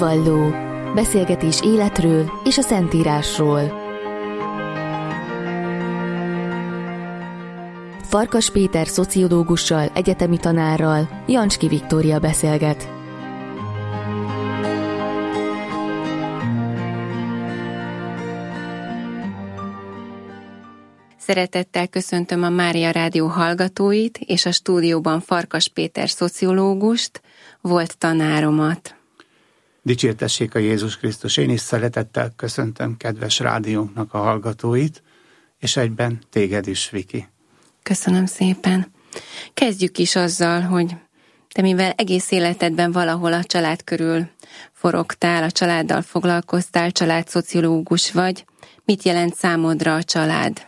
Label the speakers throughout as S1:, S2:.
S1: Hitvalló. Beszélgetés életről és a Szentírásról. Farkas Péter szociológussal, egyetemi tanárral Jancski Viktória beszélget.
S2: Szeretettel köszöntöm a Mária Rádió hallgatóit és a stúdióban Farkas Péter szociológust, volt tanáromat.
S3: Dicsértessék a Jézus Krisztus! Én is szeretettel köszöntöm kedves rádiónknak a hallgatóit, és egyben téged is, Viki.
S2: Köszönöm szépen. Kezdjük is azzal, hogy te mivel egész életedben valahol a család körül forogtál, a családdal foglalkoztál, családszociológus vagy, mit jelent számodra a család?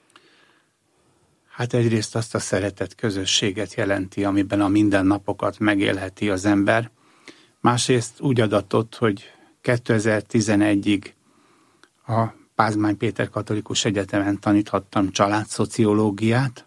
S3: Hát egyrészt azt a szeretet közösséget jelenti, amiben a mindennapokat megélheti az ember. Másrészt úgy adatott, hogy 2011-ig a Pázmány Péter Katolikus Egyetemen taníthattam családszociológiát,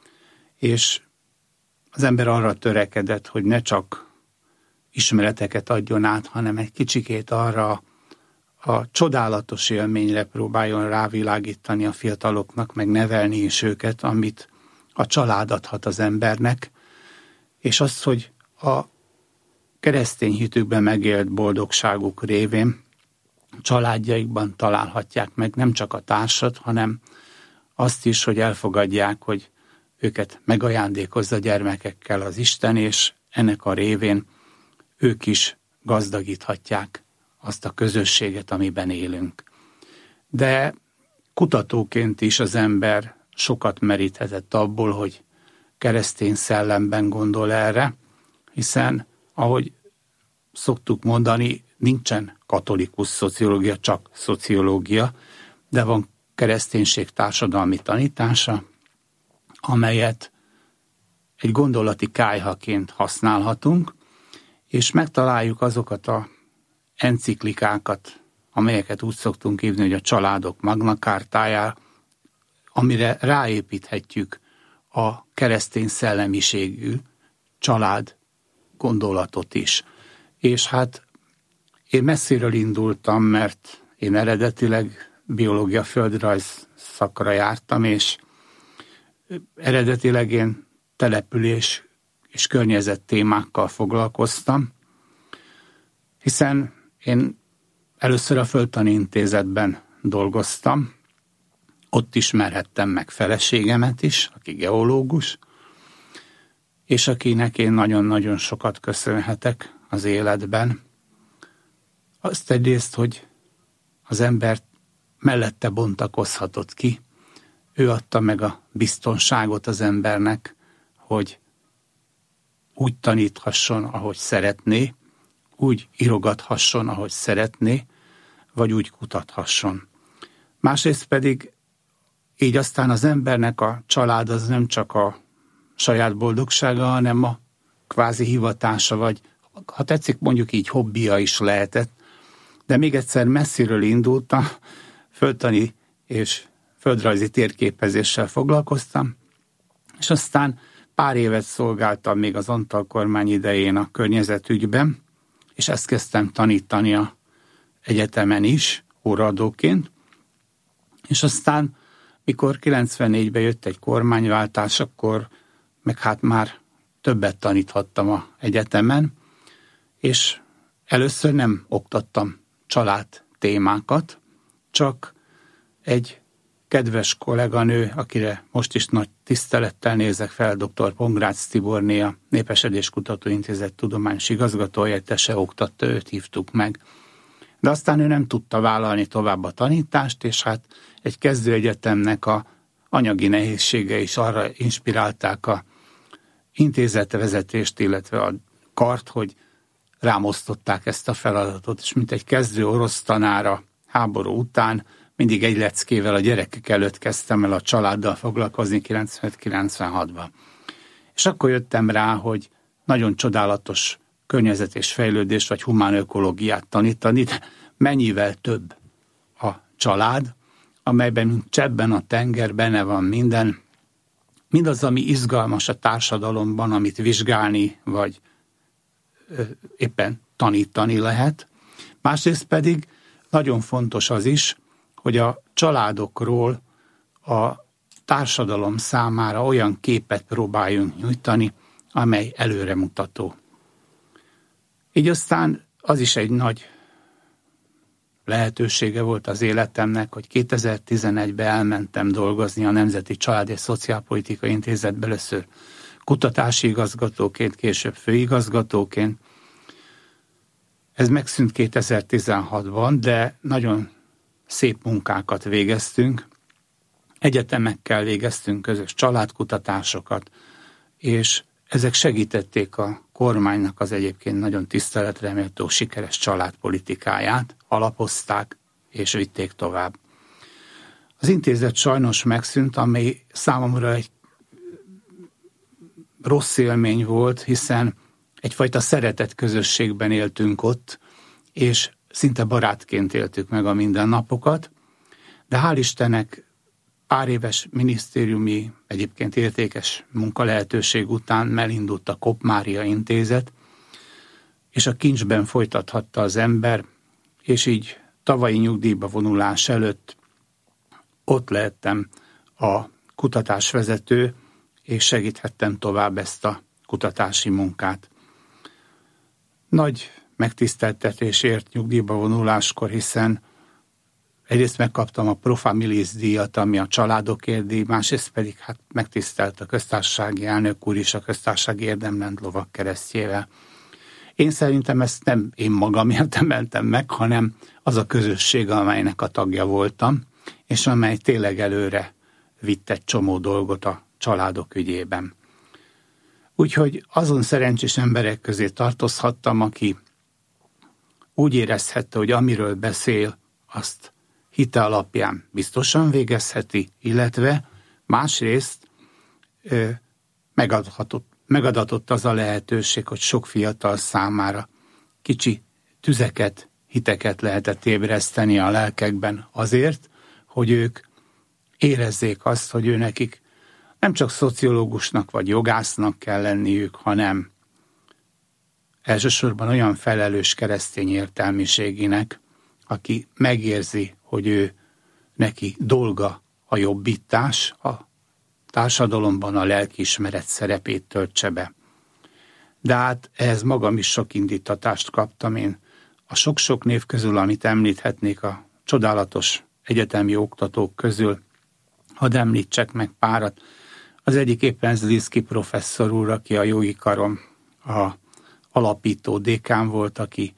S3: és az ember arra törekedett, hogy ne csak ismereteket adjon át, hanem egy kicsikét arra a csodálatos élményre próbáljon rávilágítani a fiataloknak, meg nevelni is őket, amit a család adhat az embernek, és az, hogy a keresztény hitükben megélt boldogságuk révén családjaikban találhatják meg nem csak a társat, hanem azt is, hogy elfogadják, hogy őket megajándékozza gyermekekkel az Isten, és ennek a révén ők is gazdagíthatják azt a közösséget, amiben élünk. De kutatóként is az ember sokat meríthetett abból, hogy keresztény szellemben gondol erre, hiszen, ahogy szoktuk mondani, nincsen katolikus szociológia, csak szociológia, de van kereszténység társadalmi tanítása, amelyet egy gondolati kályhaként használhatunk, és megtaláljuk azokat a enciklikákat, amelyeket úgy szoktunk hívni, hogy a családok Magna Cartája, amire ráépíthetjük a keresztény szellemiségű család gondolatot is. És hát én messziről indultam, mert én eredetileg biológia földrajz szakra jártam, és eredetileg én település és környezet témákkal foglalkoztam, hiszen én először a Földtani Intézetben dolgoztam, ott ismerhettem meg feleségemet is, aki geológus, és akinek én nagyon-nagyon sokat köszönhetek az életben. Azt egyrészt, hogy az ember mellette bontakozhatott ki, ő adta meg a biztonságot az embernek, hogy úgy taníthasson, ahogy szeretné, úgy írogathasson, ahogy szeretné, vagy úgy kutathasson. Másrészt pedig így aztán az embernek a család az nem csak a saját boldogsága, hanem a kvázi hivatása, vagy ha tetszik, mondjuk így hobbija is lehetett. De még egyszer messziről indultam, földtani és földrajzi térképezéssel foglalkoztam, és aztán pár évet szolgáltam még az Antal kormány idején a környezetügyben, és ezt kezdtem tanítani az egyetemen is, óraadóként, és aztán, mikor 94-ben jött egy kormányváltás, akkor meg hát már többet taníthattam az egyetemen, és először nem oktattam család témákat, csak egy kedves kolléganő, akire most is nagy tisztelettel nézek fel, dr. Pongrácz Tiborné, a Népesedés Kutatóintézet tudományos igazgatóhelyettese oktatta, őt hívtuk meg. De aztán ő nem tudta vállalni tovább a tanítást, és hát egy kezdőegyetemnek a anyagi nehézsége is arra inspirálták a intézetvezetést, illetve a kart, hogy rám osztották ezt a feladatot, és mint egy kezdő orosz tanára háború után mindig egy leckével a gyerekek előtt kezdtem el a családdal foglalkozni 95-96-ban. És akkor jöttem rá, hogy nagyon csodálatos környezet és fejlődés, vagy humán ökológiát tanítani, de mennyivel több a család, amelyben cseppben a tenger, benne van minden, mindaz, ami izgalmas a társadalomban, amit vizsgálni, vagy éppen tanítani lehet, Másrészt pedig nagyon fontos az is, hogy a családokról a társadalom számára olyan képet próbáljunk nyújtani, amely előremutató. Így aztán az is egy nagy lehetősége volt az életemnek, hogy 2011-ben elmentem dolgozni a Nemzeti Család- és Szociálpolitikai Intézetbe, először kutatási igazgatóként, később főigazgatóként. Ez megszűnt 2016-ban, de nagyon szép munkákat végeztünk. Egyetemekkel végeztünk közös családkutatásokat, és ezek segítették a kormánynak az egyébként nagyon tiszteletre méltó sikeres családpolitikáját, alapozták és vitték tovább. Az intézet sajnos megszűnt, ami számomra egy rossz élmény volt, hiszen egyfajta szeretett közösségben éltünk ott, és szinte barátként éltük meg a mindennapokat, de hál' Istennek pár éves minisztériumi, egyébként értékes munkalehetőség után elindult a Kopp Mária Intézet, és a kincsben folytathatta az ember, és így tavalyi nyugdíjba vonulás előtt ott lehettem a kutatásvezető, és segíthettem tovább ezt a kutatási munkát. Nagy megtiszteltetés ért nyugdíjba vonuláskor, hiszen egyrészt megkaptam a Pro Families díjat, ami a családokért díj, másrészt pedig megtisztelt a köztársasági elnök úr is a köztársasági érdemrend lovag keresztjével. Én szerintem ezt nem én magamért emeltem meg, hanem az a közösség, amelynek a tagja voltam, és amely tényleg előre vitt egy csomó dolgot a családok ügyében. Úgyhogy azon szerencsés emberek közé tartozhattam, aki úgy érezhette, hogy amiről beszél, azt hite alapján biztosan végezheti, illetve másrészt megadatott az a lehetőség, hogy sok fiatal számára kicsi tüzeket, hiteket lehetett ébreszteni a lelkekben azért, hogy ők érezzék azt, hogy nekik nem csak szociológusnak vagy jogásznak kell lenniük, hanem elsősorban olyan felelős keresztény értelmiségének, aki megérzi, hogy neki dolga a jobbítás, a társadalomban a lelkiismeret szerepét töltse be. De hát ehhez magam is sok indítatást kaptam. Én a sok-sok név közül, amit említhetnék a csodálatos egyetemi oktatók közül, hadd említsek meg párat. Az egyik éppen Zliszki professzor úr, aki a jogi karom a alapító dékán volt, aki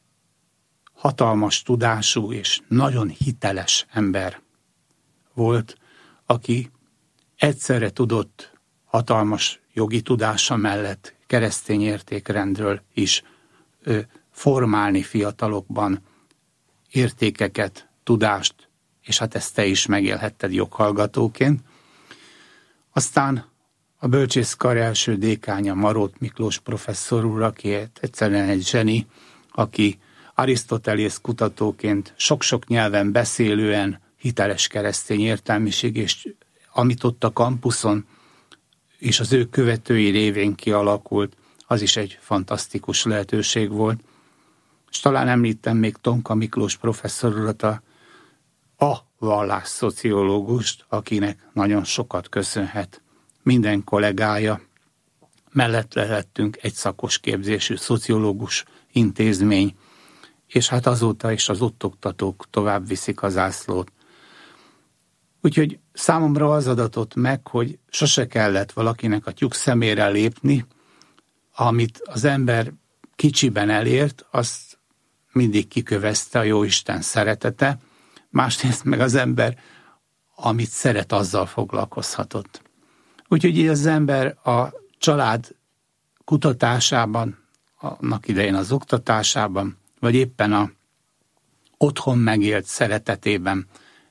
S3: hatalmas tudású és nagyon hiteles ember volt, aki egyszerre tudott hatalmas jogi tudása mellett keresztény értékrendről is formálni fiatalokban értékeket, tudást, és hát ezt te is megélhetted joghallgatóként. Aztán a bölcsészkar első dékánya Marót Miklós professzor úr, aki egyszerűen egy zseni, aki Arisztotelész kutatóként sok-sok nyelven beszélően hiteles keresztény értelmiség, és amit ott a kampuszon és az ő követői révén kialakult, az is egy fantasztikus lehetőség volt. És talán említem még Tonka Miklós professzor urat, a vallásszociológust, akinek nagyon sokat köszönhet minden kollégája. Mellett lehettünk egy szakos képzésű szociológus intézmény, és hát azóta is az ott oktatók tovább viszik a zászlót. Úgyhogy számomra az adatott meg, hogy sose kellett valakinek a tyúk szemére lépni, amit az ember kicsiben elért, azt mindig kikövezte a Jóisten szeretete, másrészt meg az ember, amit szeret, azzal foglalkozhatott. Úgyhogy így az ember a család kutatásában, annak idején az oktatásában, vagy éppen a otthon megélt szeretetében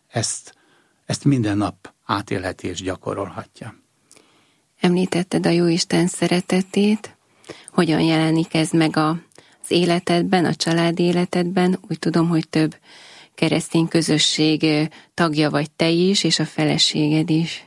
S3: ezt minden nap átélheti és gyakorolhatja.
S2: Említetted a Jóisten szeretetét, hogyan jelenik ez meg az életedben, a család életedben? Úgy tudom, hogy több keresztény közösség tagja vagy te is, és a feleséged is.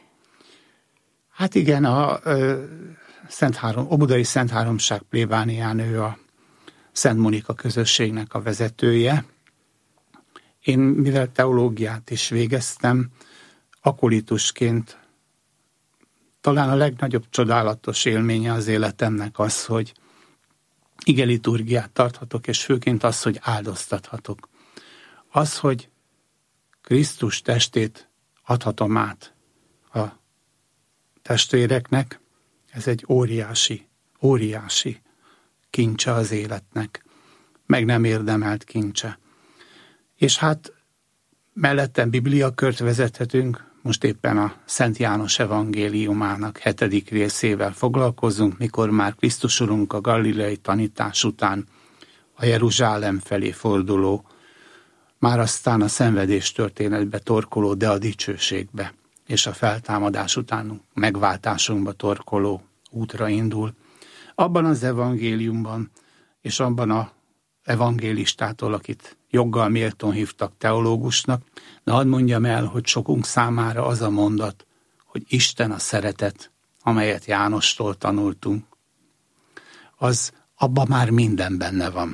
S3: Hát igen, a Óbudai Szent Háromság plébánián ő Szent Monika közösségnek a vezetője. Én, mivel teológiát is végeztem, akolitusként talán a legnagyobb csodálatos élménye az életemnek az, hogy igeliturgiát tarthatok, és főként az, hogy áldoztathatok. Az, hogy Krisztus testét adhatom át a testvéreknek, ez egy óriási kincse az életnek, meg nem érdemelt kincse. És hát mellettem bibliakört vezethetünk, most éppen a Szent János evangéliumának 7. részével foglalkozunk, mikor már Krisztus Urunk a galileai tanítás után a Jeruzsálem felé forduló, már aztán a szenvedés történetbe torkoló, de a dicsőségbe, és a feltámadás után megváltásunkba torkoló útra indul. Abban az evangéliumban, és abban a evangélistától, akit joggal méltón hívtak teológusnak, de hadd mondjam el, hogy sokunk számára az a mondat, hogy Isten a szeretet, amelyet Jánostól tanultunk, az abban már minden benne van.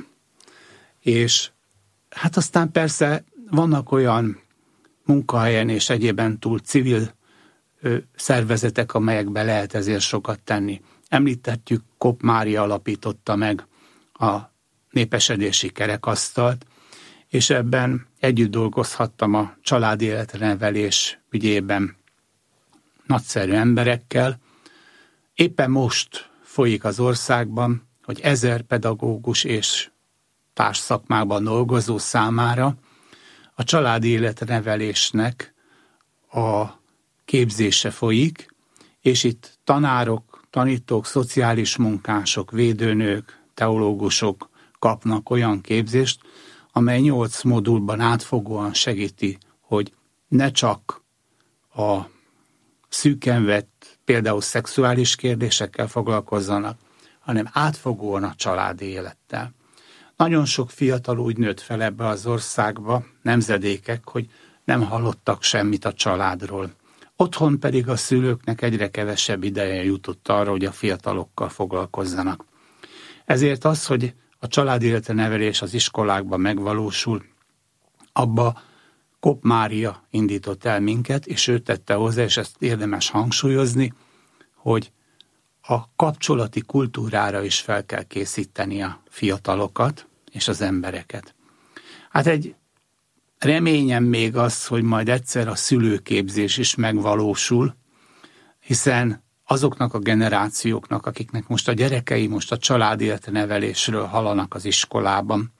S3: És hát aztán persze vannak olyan munkahelyen és egyében túl civil szervezetek, amelyekbe lehet ezért sokat tenni. Említettük, Kopp Mária alapította meg a népesedési kerekasztalt, és ebben együtt dolgozhattam a családi életnevelés ügyében nagyszerű emberekkel. Éppen most folyik az országban, hogy 1000 pedagógus és társszakmában dolgozó számára a családi életnevelésnek a képzése folyik, és itt tanárok, tanítók, szociális munkások, védőnők, teológusok kapnak olyan képzést, amely 8 modulban átfogóan segíti, hogy ne csak a szűken vett, például szexuális kérdésekkel foglalkozzanak, hanem átfogóan a családi élettel. Nagyon sok fiatal úgy nőtt fel ebbe az országba, nemzedékek, hogy nem hallottak semmit a családról. Otthon pedig a szülőknek egyre kevesebb ideje jutott arra, hogy a fiatalokkal foglalkozzanak. Ezért az, hogy a családéletnevelés az iskolákban megvalósul, abba Kopp Mária indított el minket, és ő tette hozzá, és ezt érdemes hangsúlyozni, hogy a kapcsolati kultúrára is fel kell készíteni a fiatalokat és az embereket. Hát egy reményem még az, hogy majd egyszer a szülőképzés is megvalósul, hiszen azoknak a generációknak, akiknek most a gyerekei most a családéletnevelésről hallanak az iskolában,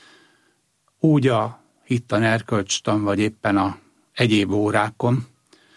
S3: úgy a hittan, erkölcstan, vagy éppen a egyéb órákon,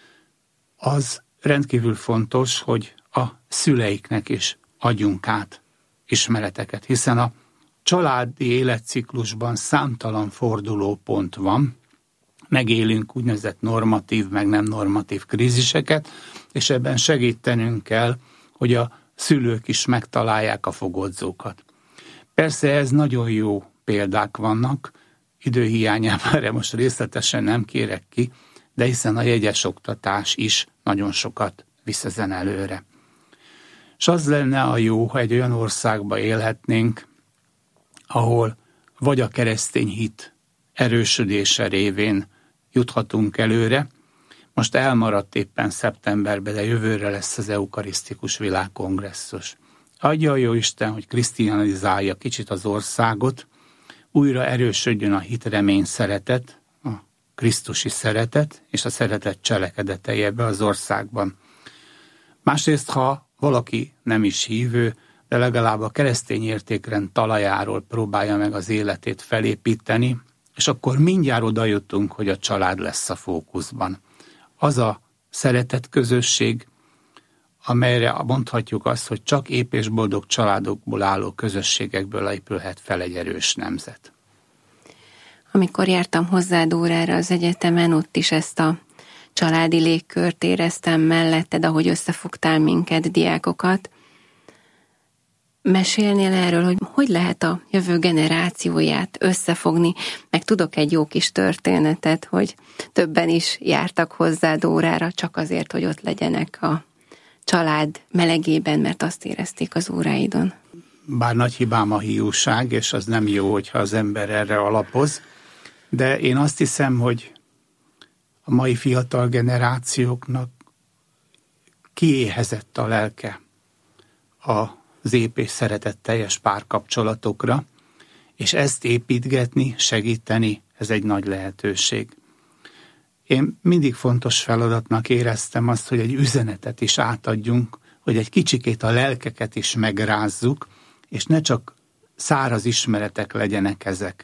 S3: az rendkívül fontos, hogy a szüleiknek is adjunk át ismereteket, hiszen a családi életciklusban számtalan fordulópont van, megélünk úgynevezett normatív, meg nem normatív kríziseket, és ebben segítenünk kell, hogy a szülők is megtalálják a fogodzókat. Persze ez nagyon jó példák vannak, időhiányában erre most részletesen nem kérek ki, de hiszen a jegyes oktatás is nagyon sokat visz ezen előre. És az lenne a jó, ha egy olyan országba élhetnénk, ahol vagy a keresztény hit erősödése révén juthatunk előre. Most elmaradt éppen szeptemberben, de jövőre lesz az eukarisztikus világkongresszus. Adja a Jóisten, hogy krisztianizálja kicsit az országot, újra erősödjön a hit, remény, szeretet, a krisztusi szeretet és a szeretet cselekedetei ebbe az országban. Másrészt, ha valaki nem is hívő, de legalább a keresztény értékrend talajáról próbálja meg az életét felépíteni, és akkor mindjárt oda jutunk, hogy a család lesz a fókuszban. Az a szeretet közösség, amelyre mondhatjuk azt, hogy csak ép és boldog családokból álló közösségekből épülhet fel egy erős nemzet.
S2: Amikor jártam hozzád órára az egyetemen, ott is ezt a családi légkört éreztem melletted, ahogy összefogtál minket, diákokat. Mesélnél erről, hogy lehet a jövő generációját összefogni, meg tudok egy jó kis történetet, hogy többen is jártak hozzád órára, csak azért, hogy ott legyenek a család melegében, mert azt érezték az óráidon.
S3: bár nagy hibám a hiúság, és az nem jó, hogyha az ember erre alapoz, de én azt hiszem, hogy a mai fiatal generációknak kiéhezett a lelke az ép és szeretetteljes párkapcsolatokra, és ezt építgetni, segíteni, ez egy nagy lehetőség. Én mindig fontos feladatnak éreztem azt, hogy egy üzenetet is átadjunk, hogy egy kicsikét a lelkeket is megrázzuk, és ne csak száraz ismeretek legyenek ezek.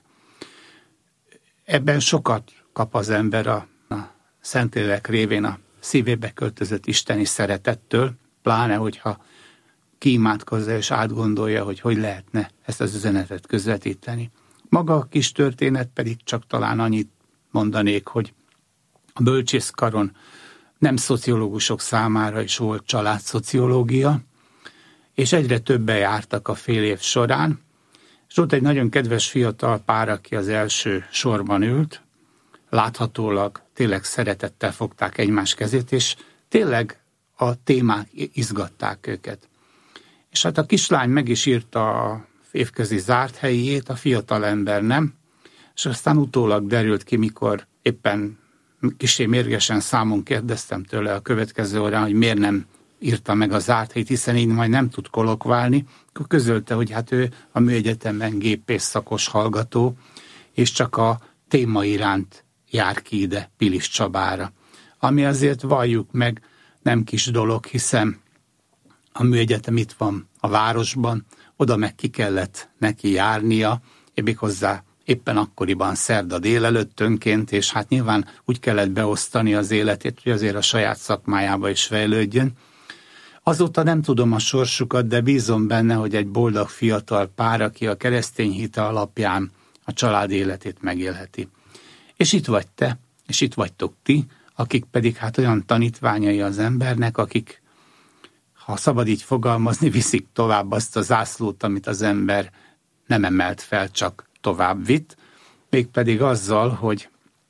S3: Ebben sokat kap az ember a Szentlélek révén a szívébe költözött isteni szeretettől, pláne, hogyha kiimádkozza és átgondolja, hogy lehetne ezt az üzenetet közvetíteni. Maga a kis történet pedig csak talán annyit mondanék, hogy a bölcsészkaron nem szociológusok számára is volt családszociológia, és egyre többen jártak a fél év során, és ott egy nagyon kedves fiatal pár, aki az első sorban ült, láthatólag tényleg szeretettel fogták egymás kezét, és tényleg a témák izgatták őket. És hát a kislány meg is írta a évközi zárt helyét, a fiatal ember nem, és aztán utólag derült ki, mikor éppen kissé mérgesen számon kérdeztem tőle a következő órán, hogy miért nem írta meg a zárt helyét, hiszen így majd nem tud kolokválni, akkor közölte, hogy hát ő a műegyetemen gépész szakos hallgató, és csak a téma iránt jár ki ide Pilis Csabára. Ami azért valljuk meg nem kis dolog, hiszen a műegyetem itt van a városban, oda meg ki kellett neki járnia, méghozzá éppen akkoriban szerda délelőttönként, és hát nyilván úgy kellett beosztani az életét, hogy azért a saját szakmájába is fejlődjön. Azóta nem tudom a sorsukat, de bízom benne, hogy egy boldog fiatal pár, aki a keresztény hite alapján a család életét megélheti. És itt vagy te, és itt vagytok ti, akik pedig hát olyan tanítványai az embernek, akik, ha szabad így fogalmazni, viszik tovább azt a zászlót, amit az ember nem emelt fel, csak tovább vitt, mégpedig azzal, hogy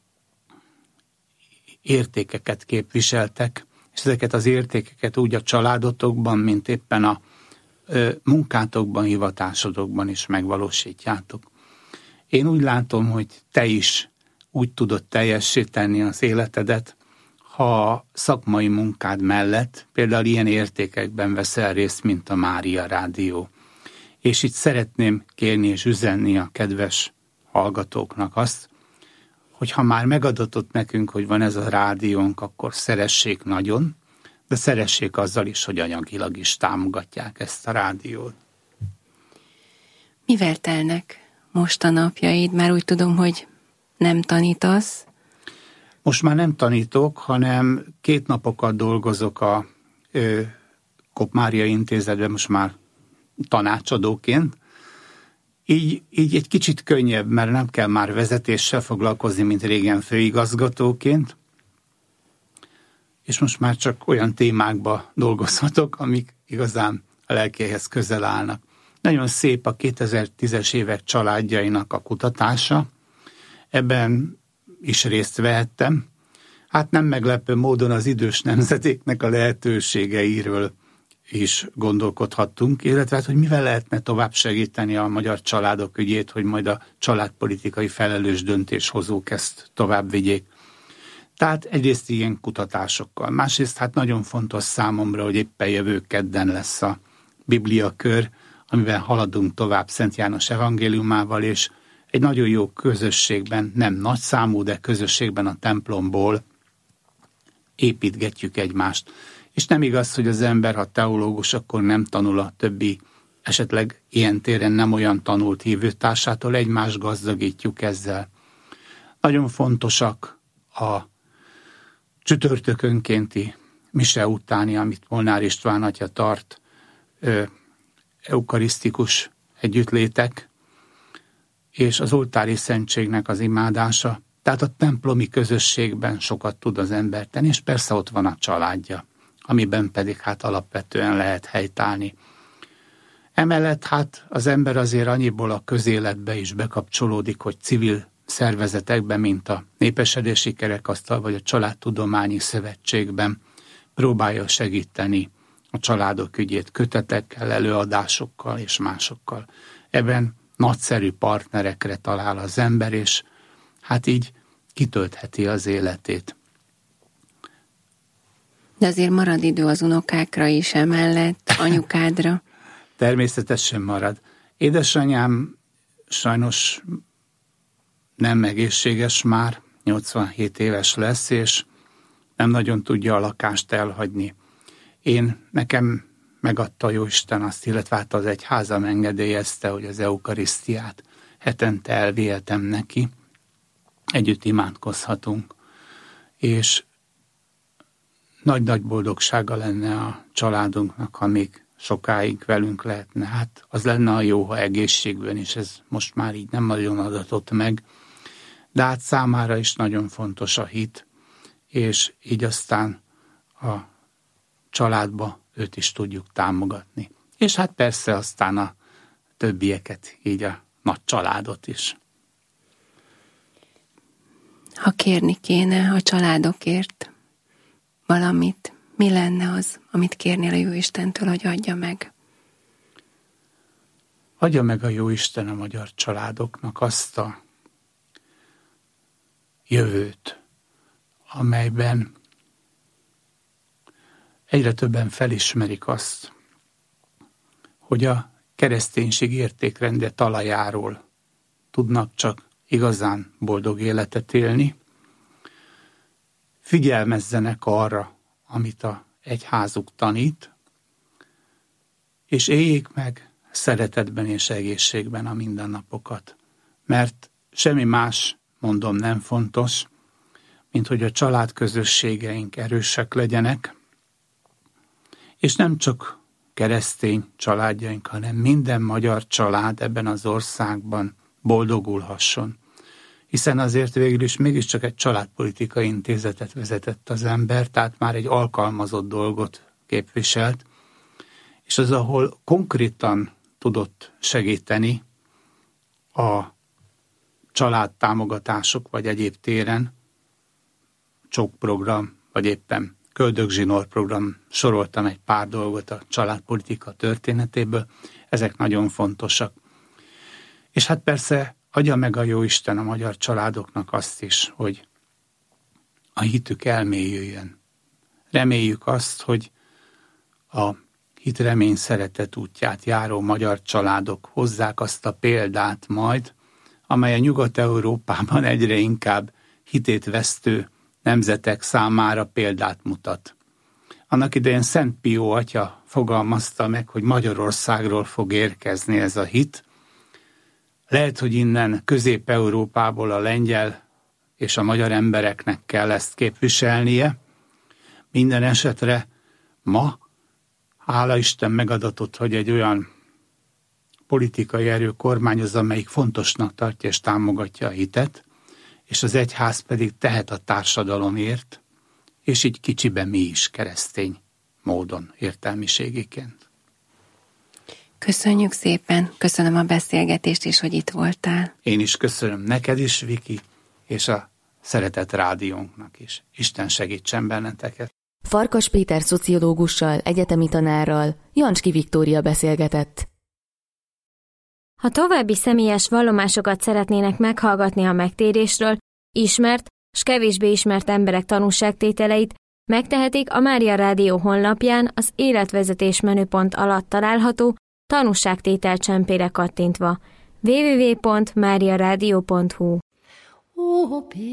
S3: értékeket képviseltek, és ezeket az értékeket úgy a családotokban, mint éppen a munkátokban, hivatásodokban is megvalósítjátok. Én úgy látom, hogy te is úgy tudod teljessé tenni az életedet, ha szakmai munkád mellett például ilyen értékekben veszel részt, mint a Mária Rádió. És itt szeretném kérni és üzenni a kedves hallgatóknak azt, hogy ha már megadatott nekünk, hogy van ez a rádiónk, akkor szeressék nagyon, de szeressék azzal is, hogy anyagilag is támogatják ezt a rádiót.
S2: Mivel telnek most a napjaid? Már úgy tudom, hogy nem tanítasz.
S3: Most már nem tanítok, hanem 2 napokat dolgozok a Kopp Mária Intézetben, most már tanácsadóként. Így egy kicsit könnyebb, mert nem kell már vezetéssel foglalkozni, mint régen főigazgatóként. És most már csak olyan témákba dolgozhatok, amik igazán a lelkéhez közel állnak. Nagyon szép a 2010-es évek családjainak a kutatása. Ebben is részt vehettem. Hát nem meglepő módon az idős nemzedéknek a lehetőségeiről is gondolkodhattunk, illetve hogy mivel lehetne tovább segíteni a magyar családok ügyét, hogy majd a családpolitikai felelős döntéshozók ezt tovább vigyék. Tehát egyrészt ilyen kutatásokkal. Másrészt hát nagyon fontos számomra, hogy éppen jövő kedden lesz a Bibliakör, amiben haladunk tovább Szent János evangéliumával, és egy nagyon jó közösségben, nem nagy számú, de közösségben a templomból építgetjük egymást. És nem igaz, hogy az ember, ha teológus, akkor nem tanul a többi, esetleg ilyen téren nem olyan tanult hívőtársától, egymást gazdagítjuk ezzel. Nagyon fontosak a csütörtökönkénti mise utáni, amit Molnár István atya tart, eukarisztikus együttlétek, és az oltári szentségnek az imádása. Tehát a templomi közösségben sokat tud az ember tenni, és persze ott van a családja, amiben pedig hát alapvetően lehet helytállni. Emellett hát az ember azért annyiból a közéletbe is bekapcsolódik, hogy civil szervezetekben, mint a Népesedési Kerekasztal vagy a Családtudományi Szövetségben próbálja segíteni a családok ügyét kötetekkel, előadásokkal és másokkal. Ebben nagyszerű partnerekre talál az ember, és hát így kitöltheti az életét.
S2: De azért marad idő az unokákra is emellett, anyukádra.
S3: Természetesen marad. Édesanyám sajnos nem egészséges már, 87 éves lesz, és nem nagyon tudja a lakást elhagyni. Nekem megadta Jóisten azt, illetve hát az egyházam engedélyezte, hogy az eukarisztiát hetente elvihetem neki, együtt imádkozhatunk, és nagy-nagy boldogsága lenne a családunknak, ha még sokáig velünk lehetne. Hát az lenne a jó, ha egészségben, és ez most már így nem nagyon adatott meg, de hát számára is nagyon fontos a hit, és így aztán a családba őt is tudjuk támogatni. És hát persze aztán a többieket, így a nagy családot is.
S2: Ha kérni kéne a családokért valamit, mi lenne az, amit kérnél a Jóistentől, hogy adja meg?
S3: Adja meg a Jóisten a magyar családoknak azt a jövőt, amelyben egyre többen felismerik azt, hogy a kereszténység értékrendje talajáról tudnak csak igazán boldog életet élni, figyelmezzenek arra, amit a egyházuk tanít, és éljék meg szeretetben és egészségben a mindennapokat. Mert semmi más, mondom, nem fontos, mint hogy a családközösségeink erősek legyenek, és nem csak keresztény családjaink, hanem minden magyar család ebben az országban boldogulhasson. Hiszen azért végül is mégiscsak egy családpolitikai intézetet vezetett az ember, tehát már egy alkalmazott dolgot képviselt, és az, ahol konkrétan tudott segíteni a családtámogatások vagy egyéb téren, csókprogram, vagy éppen köldögzsinór program, soroltam egy pár dolgot a családpolitika történetéből, ezek nagyon fontosak. És hát persze adja meg a Jóisten a magyar családoknak azt is, hogy a hitük elmélyüljön. Reméljük azt, hogy a hit, remény, szeretet útját járó magyar családok hozzák azt a példát majd, amely a Nyugat-Európában egyre inkább hitét vesztő nemzetek számára példát mutat. Annak idején Szent Pió atya fogalmazta meg, hogy Magyarországról fog érkezni ez a hit. Lehet, hogy innen Közép-Európából a lengyel és a magyar embereknek kell ezt képviselnie. Minden esetre ma, hála Isten megadatott, hogy egy olyan politikai erő kormányoz, amelyik fontosnak tartja és támogatja a hitet, és az egyház pedig tehet a társadalomért, és így kicsiben mi is keresztény módon, értelmiségiként.
S2: Köszönjük szépen, köszönöm a beszélgetést is, hogy itt voltál.
S3: Én is köszönöm neked is, Viki, és a Szeretett Rádiónknak is. Isten segítsen benneteket.
S1: Farkas Péter szociológussal, egyetemi tanárral Jancsky Viktória beszélgetett.
S4: Ha további személyes vallomásokat szeretnének meghallgatni a megtérésről, ismert s kevésbé ismert emberek tanúságtételeit, megtehetik a Mária Rádió honlapján az életvezetés menüpont alatt található tanúságtétel csempére kattintva. www.mariaradio.hu